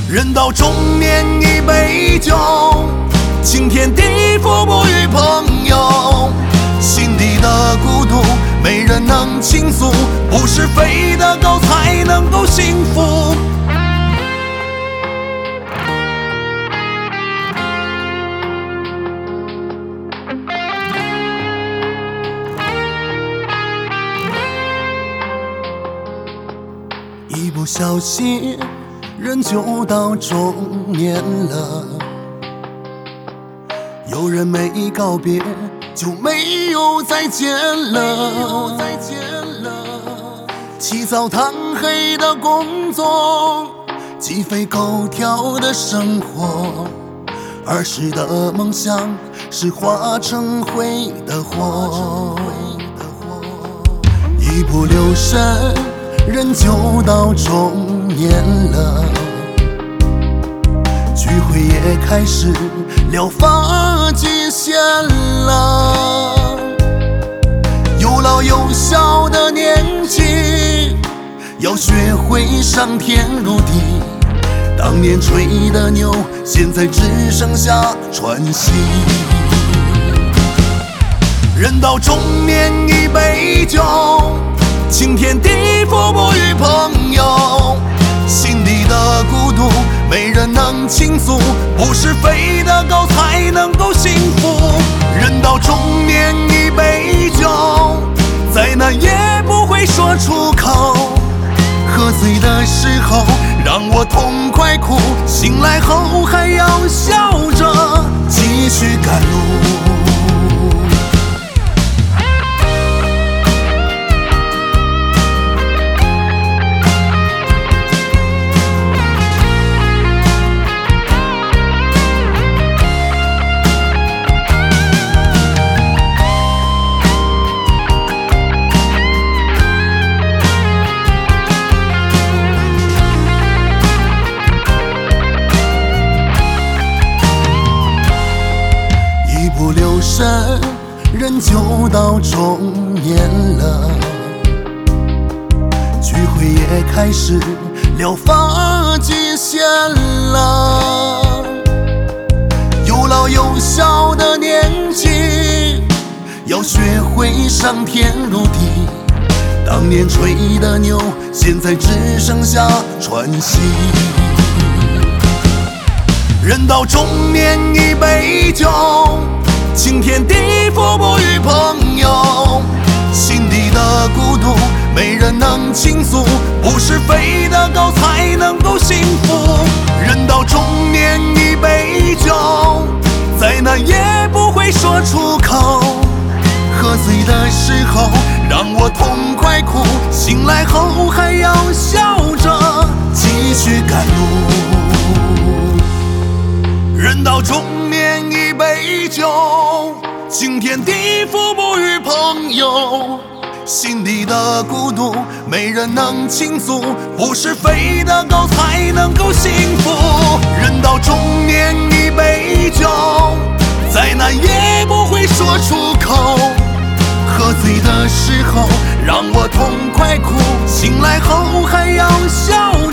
人到中年一杯酒，倾天地覆不与朋友。心底的孤独没人能倾诉，不是飞得高才能够幸福。一不小心人就到中年了，有人没告别就没有再见了。起早贪黑的工作，鸡飞狗跳的生活，儿时的梦想是化成灰的火。一不留神人就到中年了，聚会也开始聊发际线了。有老有小的年纪，要学会上天入地。当年吹的牛，现在只剩下喘息。人到中年一杯酒，倾天地覆不与朋友。心底的孤独没人能倾诉，不是飞得高才能够幸福。人到中年一杯酒，再难也不会说出口。喝醉的时候让我痛快哭，醒来后还要笑着继续赶路。不留神人就到中年了，聚会也开始聊发际线了。有老有小的年纪，要学会上天入地。当年吹的牛，现在只剩下喘息。人到中年一杯酒，倾天地覆不与朋友。心底的孤独没人能倾诉，不是飞得高才能够幸福。人到中年一杯酒，再难也不会说出口。喝醉的时候让我痛快哭，醒来后还要笑着继续赶路。人到中年一杯酒，倾天地覆不与朋友。心底的孤独没人能倾诉，不是飞得高才能够幸福。人到中年一杯酒，再难也不会说出口。喝醉的时候让我痛快哭，醒来后还要笑